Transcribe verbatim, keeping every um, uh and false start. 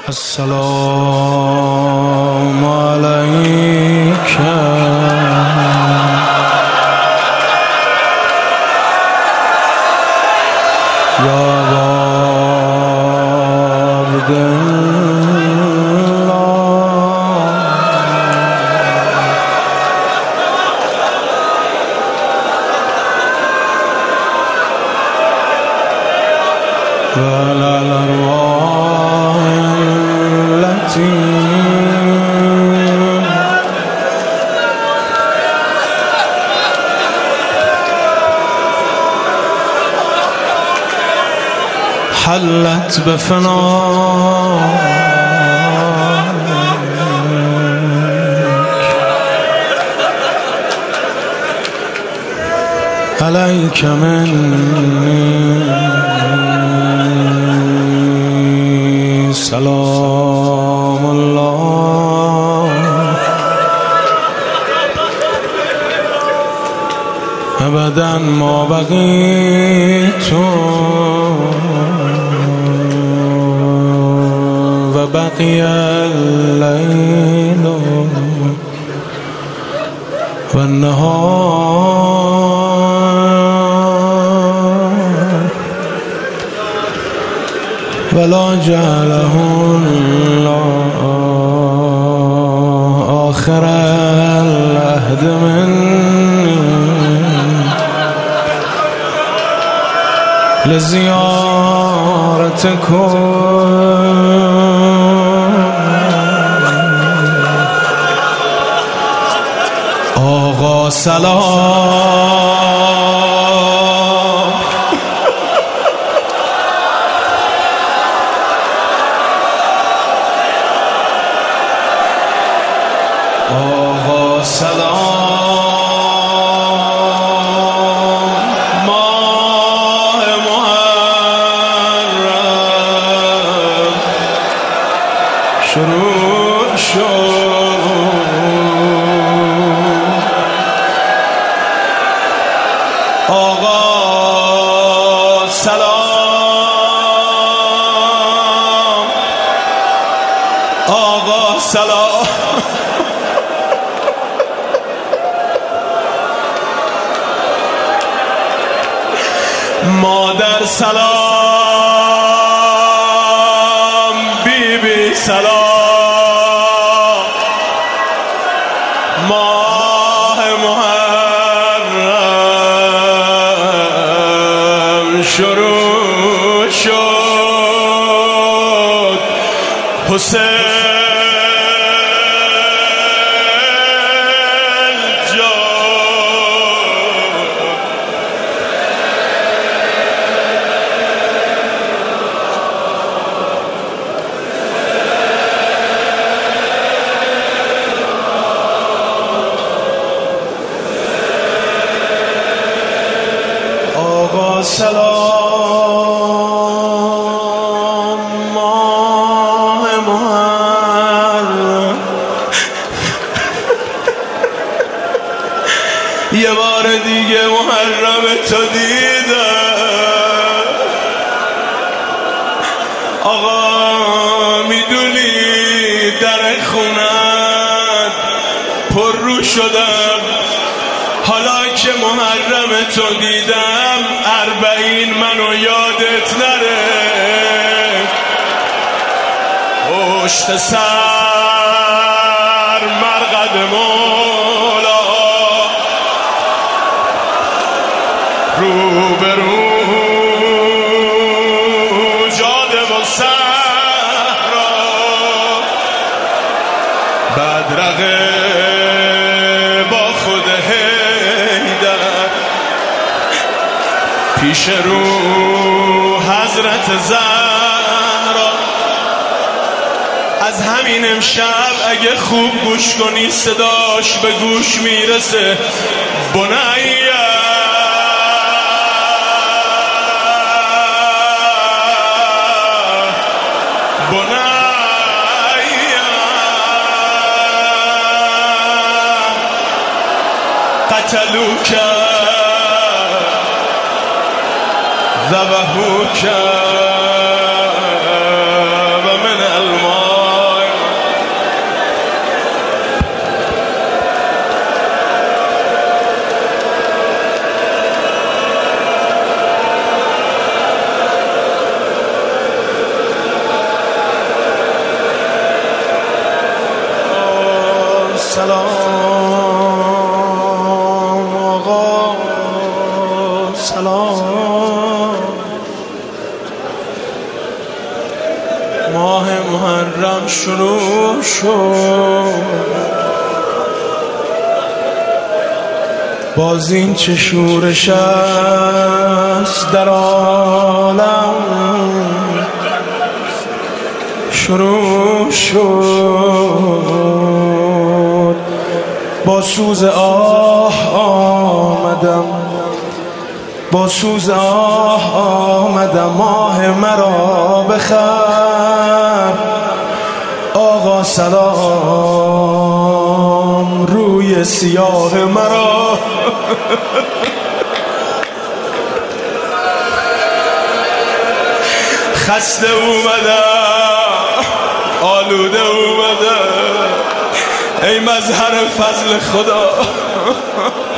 السلام عليك يا عبد الله وعلى الأرواح التي حلت بفنائك عليك مني سلام الله أبدا ما بقيت وبقي الليل والنهار ولا جعله الله آخر العهد مني لزيارتكم آقا سلام آقا سلام ماه محرم شروع شد آقا سلام آقا سلام مادر سلام بی بی سلام ماه محرم شروع شد حسین سلام ماه محرم یه بار دیگه محرم تو دیدم آقا میدونی در خونت پر رو شدم حالا که محرم تو دیدم اربعین منو یادت نره پشت سر مرقد مولا رو به رو جاده و صحرا بدرقه با خود حیدر پیش رو حضرت زهرا از همین امشب اگه خوب گوش کنی صداش به گوش میرسه بنیه قتلوك ذبحوك ومن الماء ماه محرم شروع شد. باز این چه شورش است در عالم شروع شد. با سوز آه آمدم، با سوز آه آمدم، ماه مرا بخر. آقا سلام روی سیاه مرا. خسته اومدم، آلوده اومدم، ای مظهر فضل خدا.